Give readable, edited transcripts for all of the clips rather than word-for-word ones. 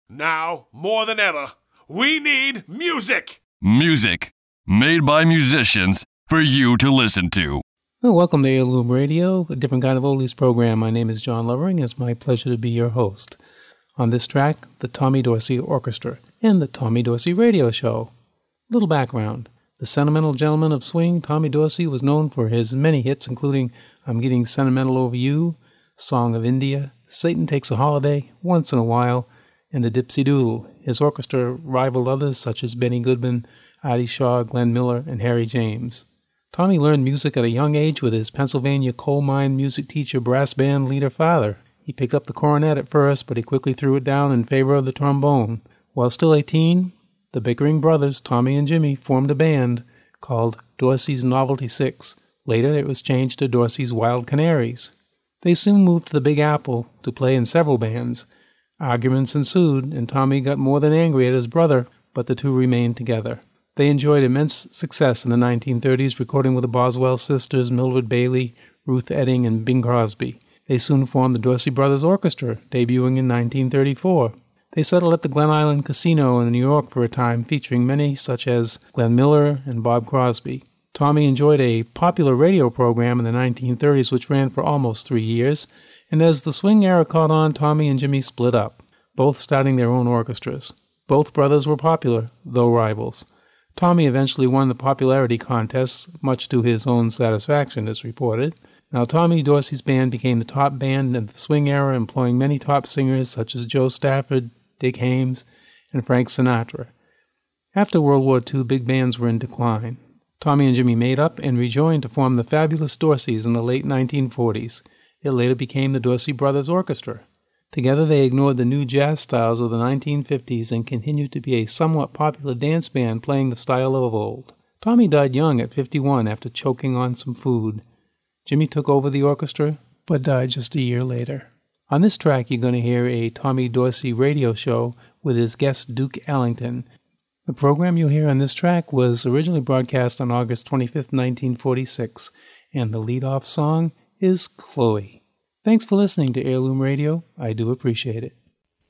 Now, more than ever, we need music! Music. Made by musicians for you to listen to. Well, welcome to Heirloom Radio, a different kind of oldies program. My name is John Lovering, and it's my pleasure to be your host. On this track, the Tommy Dorsey Orchestra and the Tommy Dorsey Radio Show. Little background. The sentimental gentleman of swing, Tommy Dorsey, was known for his many hits, including I'm Getting Sentimental Over You, Song of India, Satan Takes a Holiday, Once in a While, and the Dipsy Doodle. His orchestra rivaled others such as Benny Goodman, Artie Shaw, Glenn Miller, and Harry James. Tommy learned music at a young age with his Pennsylvania coal mine music teacher, brass band leader father. He picked up the cornet at first, but he quickly threw it down in favor of the trombone. While still 18, the bickering brothers, Tommy and Jimmy, formed a band called Dorsey's Novelty Six. Later, it was changed to Dorsey's Wild Canaries. They soon moved to the Big Apple to play in several bands. Arguments ensued, and Tommy got more than angry at his brother, but the two remained together. They enjoyed immense success in the 1930s, recording with the Boswell sisters, Mildred Bailey, Ruth Edding, and Bing Crosby. They soon formed the Dorsey Brothers Orchestra, debuting in 1934. They settled at the Glen Island Casino in New York for a time, featuring many such as Glenn Miller and Bob Crosby. Tommy enjoyed a popular radio program in the 1930s, which ran for almost 3 years, and as the swing era caught on, Tommy and Jimmy split up, both starting their own orchestras. Both brothers were popular, though rivals. Tommy eventually won the popularity contest, much to his own satisfaction, as reported. Now, Tommy Dorsey's band became the top band in the swing era, employing many top singers such as Joe Stafford, Dick Haymes, and Frank Sinatra. After World War II, big bands were in decline. Tommy and Jimmy made up and rejoined to form the Fabulous Dorseys in the late 1940s. It later became the Dorsey Brothers Orchestra. Together they ignored the new jazz styles of the 1950s and continued to be a somewhat popular dance band playing the style of old. Tommy died young at 51 after choking on some food. Jimmy took over the orchestra, but died just a year later. On this track you're going to hear a Tommy Dorsey radio show with his guest Duke Ellington. The program you'll hear on this track was originally broadcast on August 25th, 1946, and the lead-off song is Chloe. Thanks for listening to Heirloom Radio. I do appreciate it.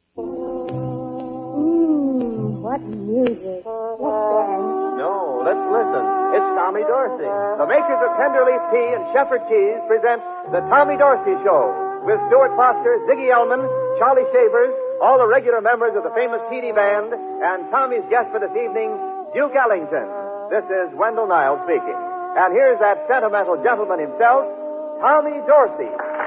What music. No, let's listen. It's Tommy Dorsey. The makers of Tenderleaf Tea and Shepherd Cheese present The Tommy Dorsey Show with Stuart Foster, Ziggy Elman, Charlie Shavers, all the regular members of the famous TD Band, and Tommy's guest for this evening, Duke Ellington. This is Wendell Niles speaking. And here's that sentimental gentleman himself, Tommy Dorsey.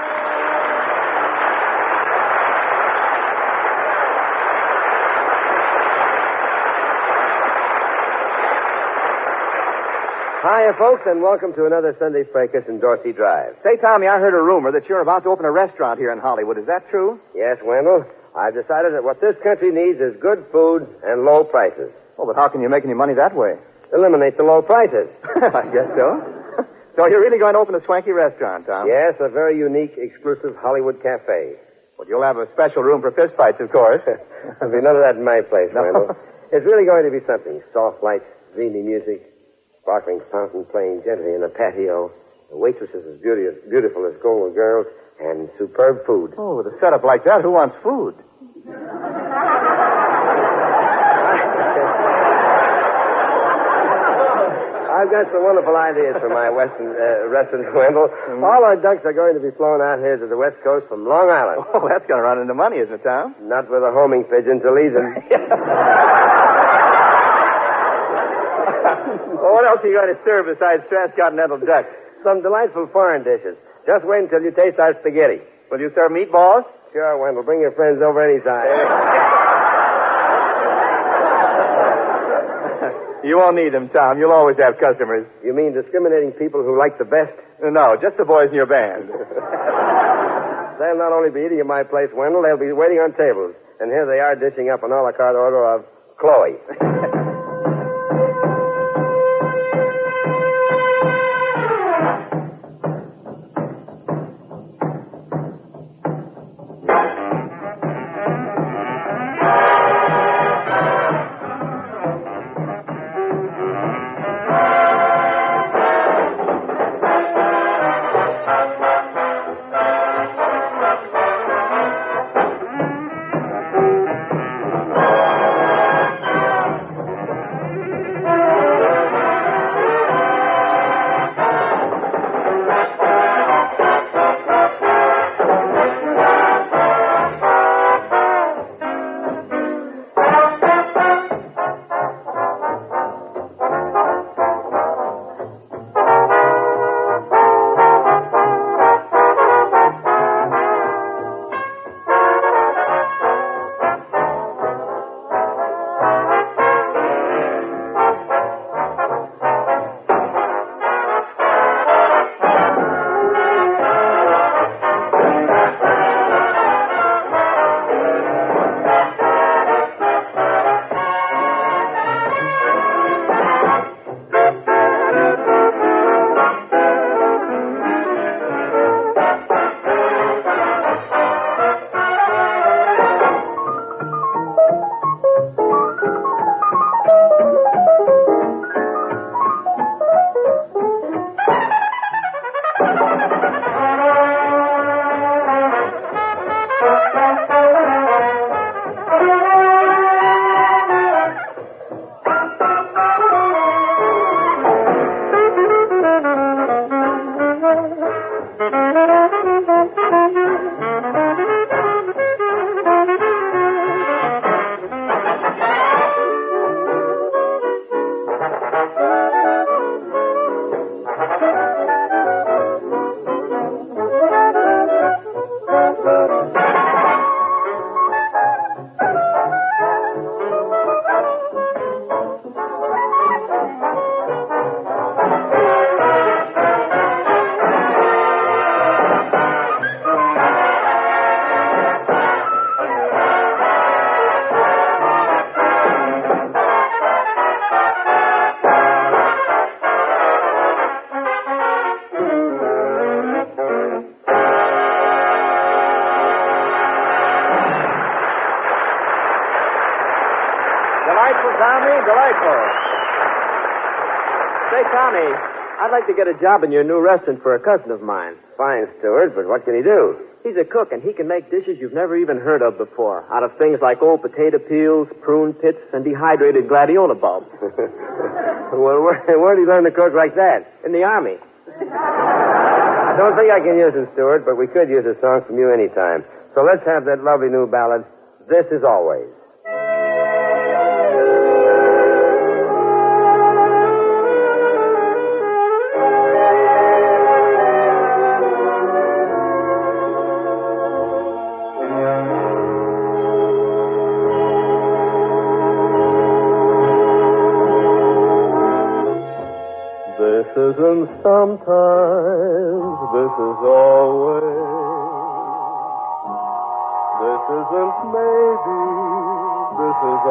Hiya, folks, and welcome to another Sunday Fracas in Dorsey Drive. Say, Tommy, I heard a rumor that you're about to open a restaurant here in Hollywood. Is that true? Yes, Wendell. I've decided that what this country needs is good food and low prices. Oh, but how can you make any money that way? Eliminate the low prices. I guess so. So you're really going to open a swanky restaurant, Tom? Yes, a very unique, exclusive Hollywood cafe. Well, you'll have a special room for fist fights, of course. There'll be none of that in my place, Wendell. It's really going to be something. Soft lights, dreamy music, sparkling fountain playing gently in the patio, the waitresses as beautiful as golden girls, and superb food. Oh, with a setup like that, who wants food? I've got some wonderful ideas for my Western restaurant, Wendell. All our ducks are going to be flown out here to the West Coast from Long Island. Oh, that's going to run into money, isn't it, Tom? Not with a homing pigeon to lead them. Well, what else are you going to serve besides transcontinental ducks? Some delightful foreign dishes. Just wait until you taste our spaghetti. Will you serve meatballs? Sure, Wendell. Bring your friends over anytime. You won't need them, Tom. You'll always have customers. You mean discriminating people who like the best? No, just the boys in your band. They'll not only be eating at my place, Wendell, they'll be waiting on tables. And here they are dishing up an a la carte order of Chloe. Delightful, Tommy, delightful. Say, Tommy, I'd like to get a job in your new restaurant for a cousin of mine. Fine, Stewart, but what can he do? He's a cook, and he can make dishes you've never even heard of before, out of things like old potato peels, prune pits, and dehydrated gladiola bulbs. Well, where'd he learn to cook like that? In the Army. I don't think I can use him, Stewart, but we could use a song from you anytime. So let's have that lovely new ballad, This Is Always. This isn't sometimes, this is always. This isn't maybe, this is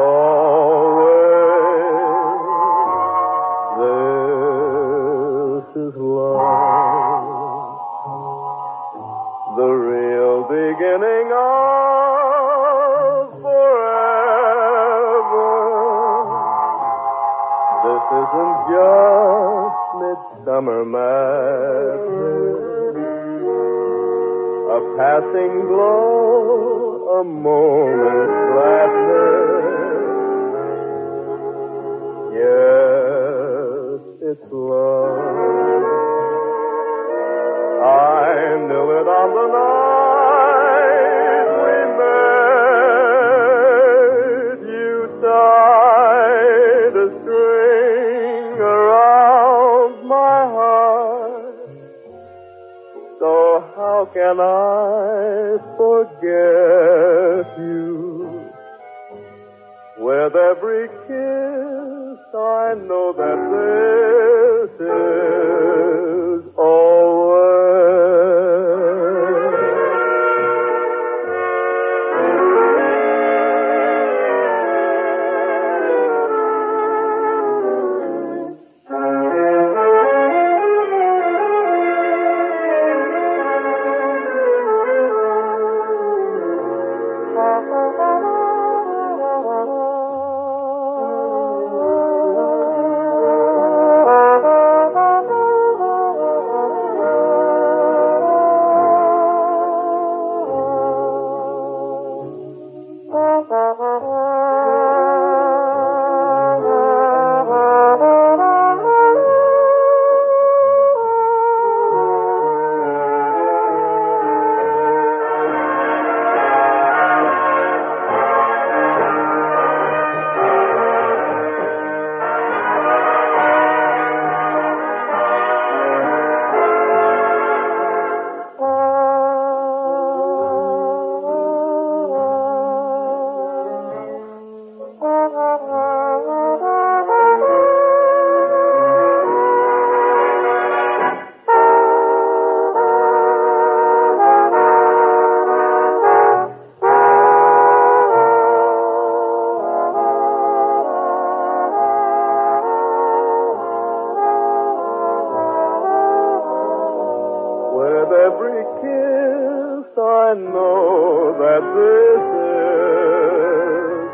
always. This is love, the real beginning of forever. This isn't just midsummer madness, a passing glow, a moment's gladness. Yes, it's love. I knew it on the night we met. You tied a string around my heart. So how can I forget you? With every kiss, I know that this is always. Every kiss, I know that this is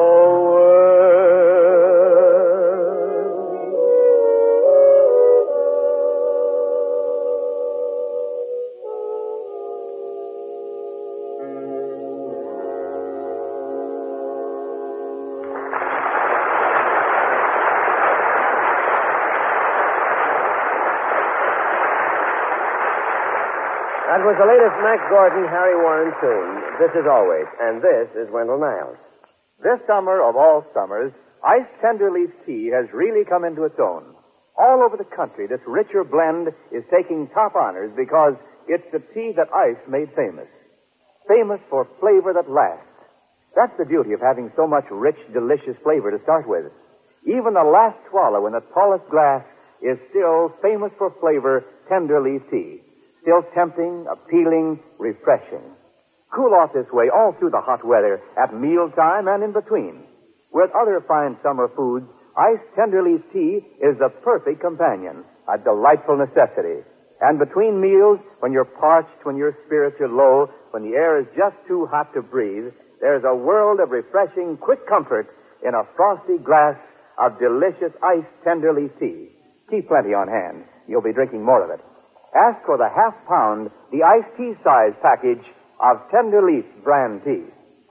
That was the latest Mac Gordon, Harry Warren tune, This Is Always, and this is Wendell Niles. This summer of all summers, iced Tenderleaf tea has really come into its own. All over the country, this richer blend is taking top honors because it's the tea that ice made famous. Famous for flavor that lasts. That's the beauty of having so much rich, delicious flavor to start with. Even the last swallow in the tallest glass is still famous for flavor Tenderleaf tea. Still tempting, appealing, refreshing. Cool off this way all through the hot weather, at mealtime and in between. With other fine summer foods, iced Tenderleaf tea is the perfect companion, a delightful necessity. And between meals, when you're parched, when your spirits are low, when the air is just too hot to breathe, there's a world of refreshing, quick comfort in a frosty glass of delicious iced Tenderleaf tea. Keep plenty on hand. You'll be drinking more of it. Ask for the half-pound, the iced tea size package of Tenderleaf brand tea.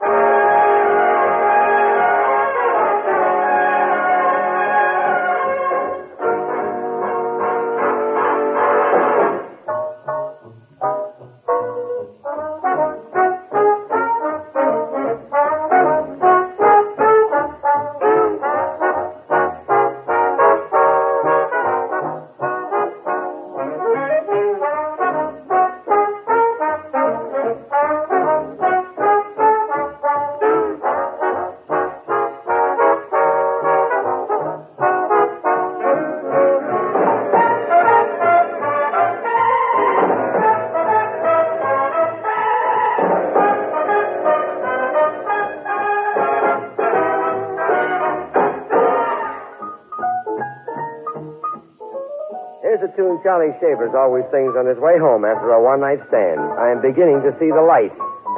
Here's a tune Charlie Shavers always sings on his way home after a one-night stand. I am beginning to see the light.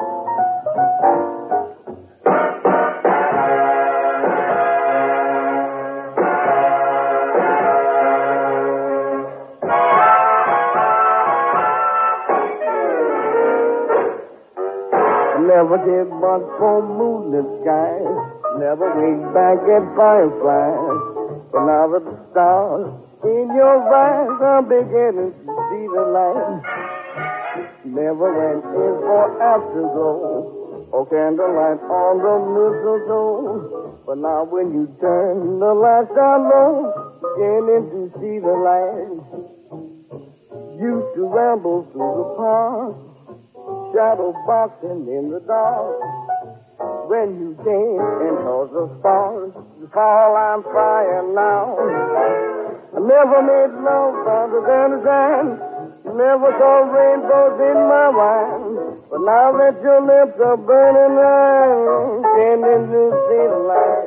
Never did but for moonlit skies. Never wait back at fireflies. But now that the stars in your eyes, I'm beginning to see the light. Never went in for afterglow or candlelight on the mistletoe. But now when you turn the lights down low, beginning to see the light. Used to ramble through the park, shadow boxing in the dark. When you came and told the stars, fall I'm flying now. I never made love under the sun. Never saw rainbows in my wine. But now that your lips are burning red, beginning to see the light.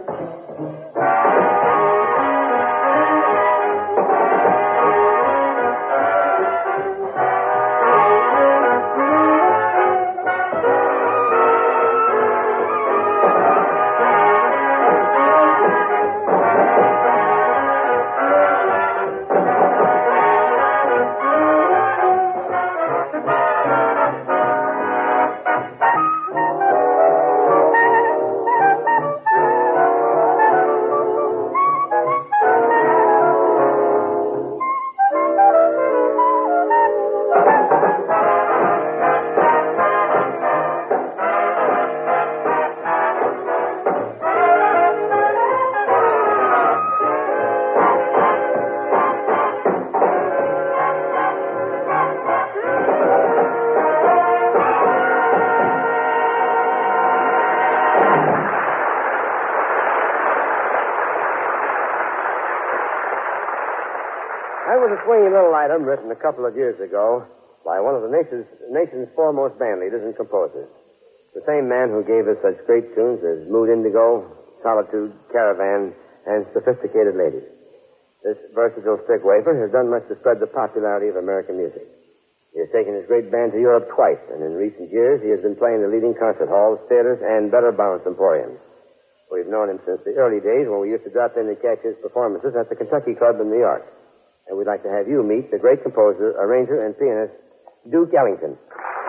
That was a swinging little item written a couple of years ago by one of the nation's foremost band leaders and composers. The same man who gave us such great tunes as Mood Indigo, Solitude, Caravan, and Sophisticated Lady. This versatile stick wafer has done much to spread the popularity of American music. He has taken his great band to Europe twice, and in recent years he has been playing the leading concert halls, theaters, and better balanced emporiums. We've known him since the early days when we used to drop in to catch his performances at the Kentucky Club in New York. And we'd like to have you meet the great composer, arranger, and pianist, Duke Ellington.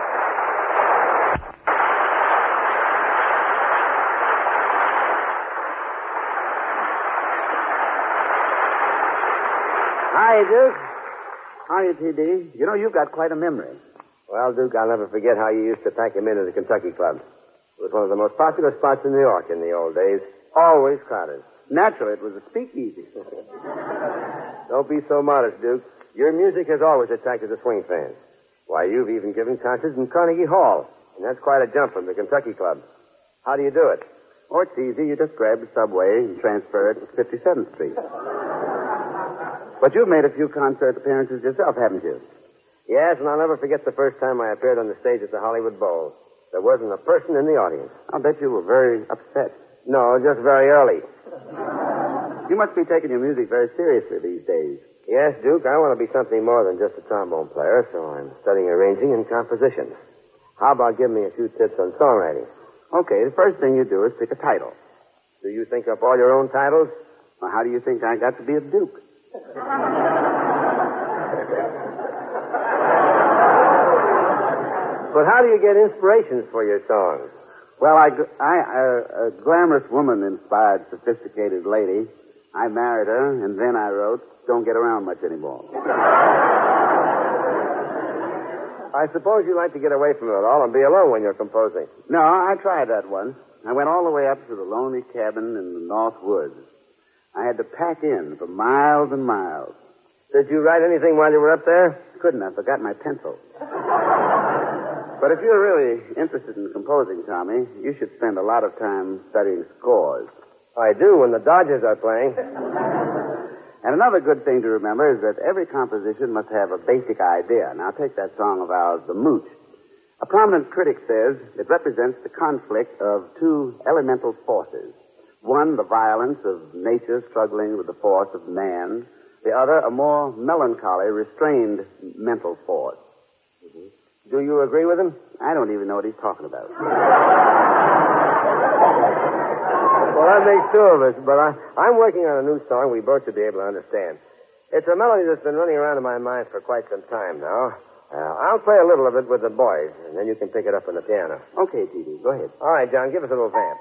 Hi, Duke. How are you, T.D.? You know, you've got quite a memory. Well, Duke, I'll never forget how you used to pack him into the Kentucky Club. It was one of the most popular spots in New York in the old days. Always crowded. Naturally, it was a speakeasy. Don't be so modest, Duke. Your music has always attracted the swing fans. Why, you've even given concerts in Carnegie Hall, and that's quite a jump from the Kentucky Club. How do you do it? Oh, it's easy. You just grab the subway and transfer it to 57th Street. But you've made a few concert appearances yourself, haven't you? Yes, and I'll never forget the first time I appeared on the stage at the Hollywood Bowl. There wasn't a person in the audience. I'll bet you were very upset. No, just very early. You must be taking your music very seriously these days. Yes, Duke, I want to be something more than just a trombone player, so I'm studying arranging and composition. How about giving me a few tips on songwriting? Okay, the first thing you do is pick a title. Do you think up all your own titles? Well, how do you think I got to be a duke? But how do you get inspirations for your songs? Well, a glamorous woman inspired sophisticated lady. I married her, and then I wrote, Don't Get Around Much Anymore. I suppose you like to get away from it all and be alone when you're composing. No, I tried that once. I went all the way up to the lonely cabin in the North Woods. I had to pack in for miles and miles. Did you write anything while you were up there? Couldn't. I forgot my pencil. But if you're really interested in composing, Tommy, you should spend a lot of time studying scores. I do when the Dodgers are playing. And another good thing to remember is that every composition must have a basic idea. Now, take that song of ours, The Mooch. A prominent critic says it represents the conflict of two elemental forces. One, the violence of nature struggling with the force of man. The other, a more melancholy, restrained mental force. Mm-hmm. Do you agree with him? I don't even know what he's talking about. Well, that makes two of us, but I'm working on a new song we both should be able to understand. It's a melody that's been running around in my mind for quite some time now. I'll play a little of it with the boys, and then you can pick it up on the piano. Okay, T.D., go ahead. All right, John, give us a little vamp.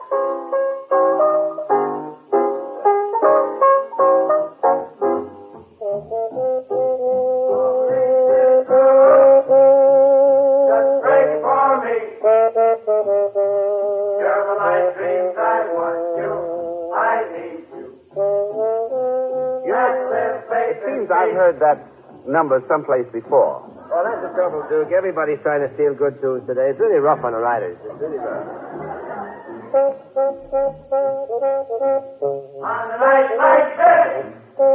I've heard that number someplace before. Well, that's the trouble, Duke. Everybody's trying to steal good tunes today. It's really rough on the writers. It's really rough. On a night like this,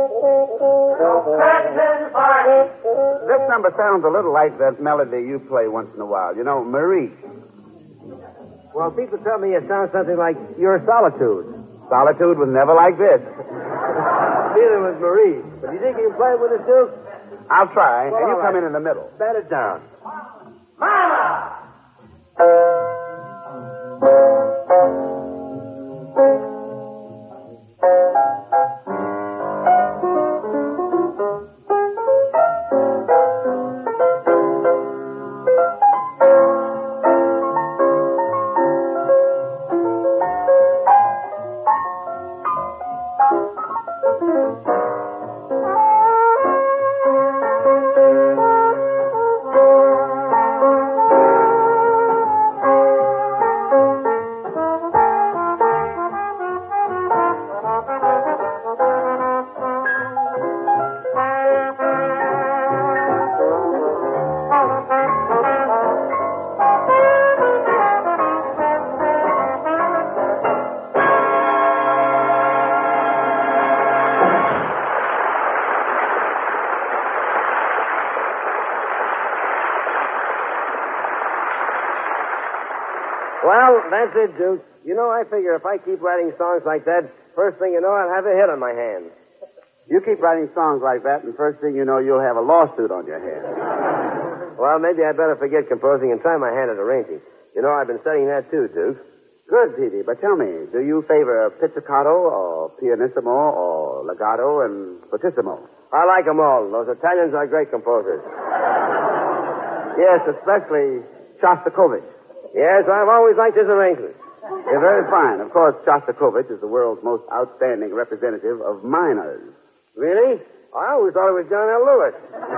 this number sounds a little like that melody you play once in a while. You know, Marie. Well, people tell me it sounds something like Your Solitude. Solitude was never like this. Neither was Marie. But you think you can play it with us, Duke? I'll try, Well, and you all come right. in the middle. Bat it down. Mama! Well, that's it, Duke. You know, I figure if I keep writing songs like that, first thing you know, I'll have a hit on my hands. You keep writing songs like that, and first thing you know, you'll have a lawsuit on your hands. Well, maybe I'd better forget composing and try my hand at arranging. You know, I've been studying that too, Duke. Good, T.D., but tell me, do you favor pizzicato or pianissimo or legato and fortissimo? I like them all. Those Italians are great composers. Yes, especially Shostakovich. Yes, I've always liked his arrangements. They're very fine. Of course, Shostakovich is the world's most outstanding representative of minors. Really? I always thought it was John L. Lewis.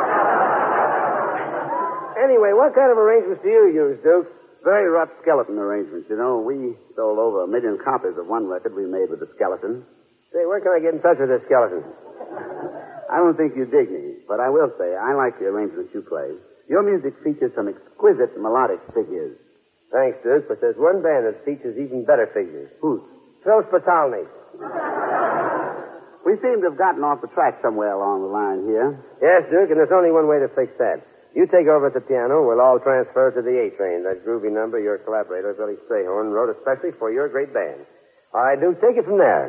Anyway, what kind of arrangements do you use, Duke? Very rough skeleton arrangements. You know, we sold over 1 million copies of one record we made with the skeleton. Say, where can I get in touch with this skeleton? I don't think you dig me, but I will say I like the arrangements you play. Your music features some exquisite melodic figures. Thanks, Duke, but there's one band that features even better figures. Whose? Phil Spitalny. We seem to have gotten off the track somewhere along the line here. Yes, Duke, and there's only one way to fix that. You take over at the piano, we'll all transfer to the A-Train, that groovy number your collaborator, Billy Strayhorn, wrote especially for your great band. All right, Duke, take it from there.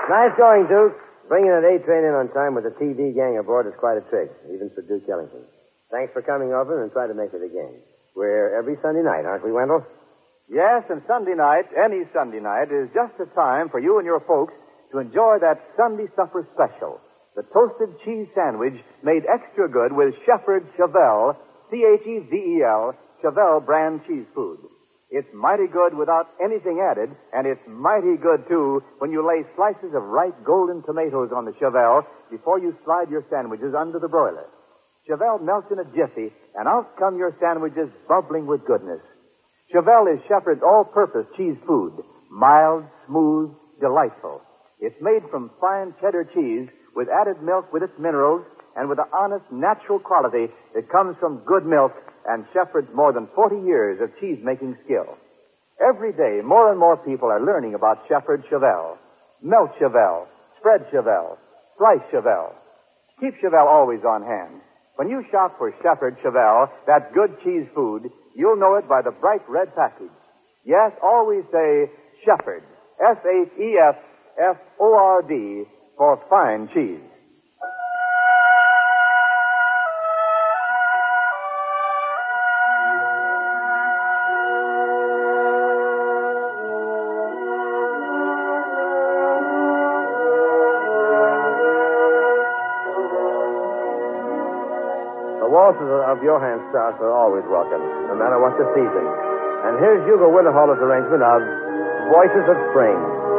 Nice going, Duke. Bringing an A train in on time with a TD gang aboard is quite a trick, even for Duke Ellington. Thanks for coming over and try to make it again. We're every Sunday night, aren't we, Wendell? Yes, and Sunday night, any Sunday night, is just the time for you and your folks to enjoy that Sunday supper special. The toasted cheese sandwich made extra good with Shefford Chevelle, Chevel, Chevelle brand cheese food. It's mighty good without anything added, and it's mighty good, too, when you lay slices of ripe golden tomatoes on the Chevelle before you slide your sandwiches under the broiler. Chevelle melts in a jiffy, and out come your sandwiches bubbling with goodness. Chevelle is Shefford's all-purpose cheese food, mild, smooth, delightful. It's made from fine cheddar cheese with added milk with its minerals and with the honest, natural quality that comes from good milk and Shefford's more than 40 years of cheese-making skill. Every day, more and more people are learning about Shefford Chevelle. Melt Chevelle, spread Chevelle, slice Chevelle. Keep Chevelle always on hand. When you shop for Shefford Chevelle, that good cheese food, you'll know it by the bright red package. Yes, always say Shefford, Shefford, for fine cheese. The waltzes of Johann Strauss are always welcome, no matter what the season. And here's Hugo Winterhalter's arrangement of Voices of Spring.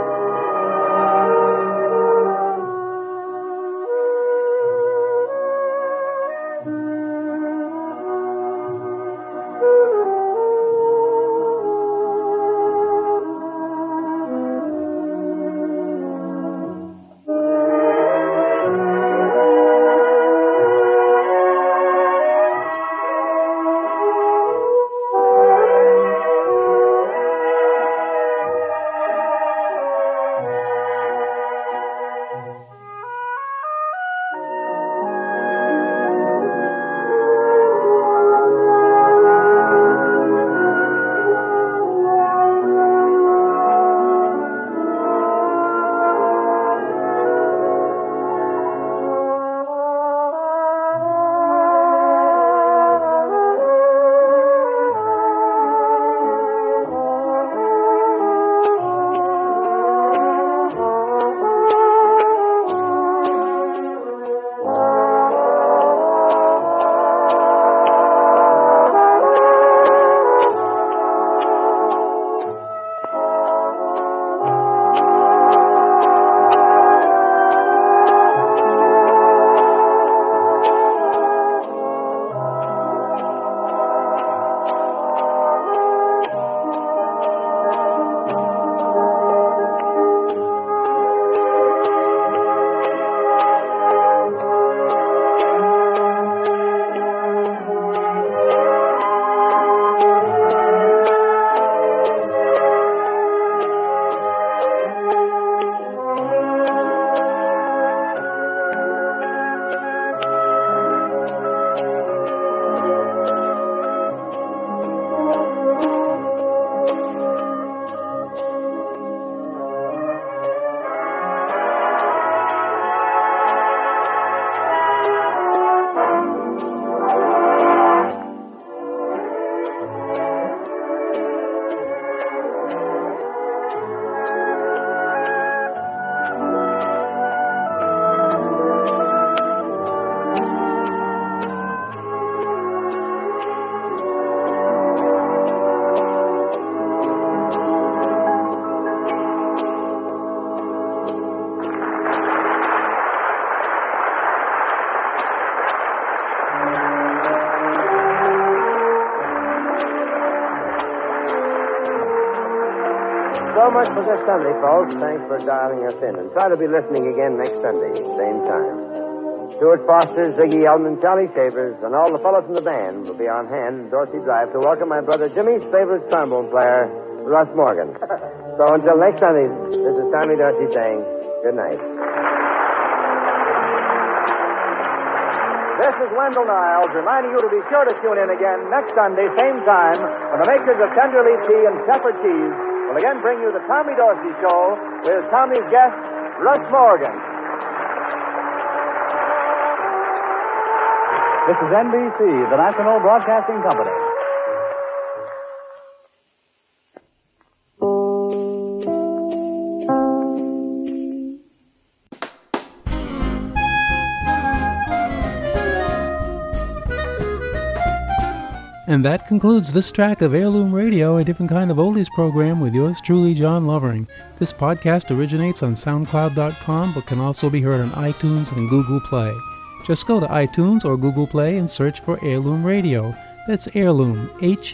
So much for this Sunday, folks. Thanks for dialing us in. And try to be listening again next Sunday, same time. Stuart Foster, Ziggy Elman, Charlie Shavers, and all the fellows in the band will be on hand in Dorsey Drive to welcome my brother Jimmy's favorite trombone player, Russ Morgan. So until next Sunday, this is Tommy Dorsey saying good night. This is Wendell Niles reminding you to be sure to tune in again next Sunday, same time, when the makers of Tenderleaf Tea and Shefford Cheese will again bring you the Tommy Dorsey Show with Tommy's guest, Russ Morgan. This is NBC, the National Broadcasting Company. And that concludes this track of Heirloom Radio, a different kind of oldies program with yours truly, John Lovering. This podcast originates on SoundCloud.com, but can also be heard on iTunes and Google Play. Just go to iTunes or Google Play and search for Heirloom Radio. That's Heirloom,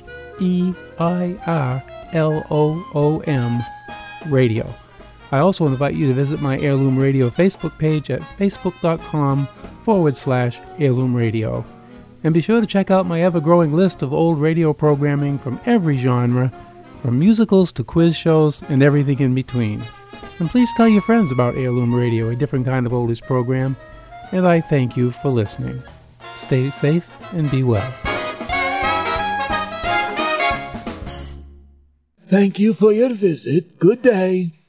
Heirloom Radio. I also invite you to visit my Heirloom Radio Facebook page at facebook.com/Heirloom Radio. And be sure to check out my ever-growing list of old radio programming from every genre, from musicals to quiz shows and everything in between. And please tell your friends about Heirloom Radio, a different kind of oldies program. And I thank you for listening. Stay safe and be well. Thank you for your visit. Good day.